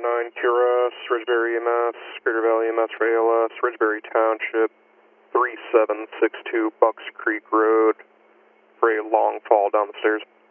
9 QRS, Ridgebury EMS, Greater Valley EMS for ALS, Ridgebury Township, 3762 Bucks Creek Road for a long fall down the stairs.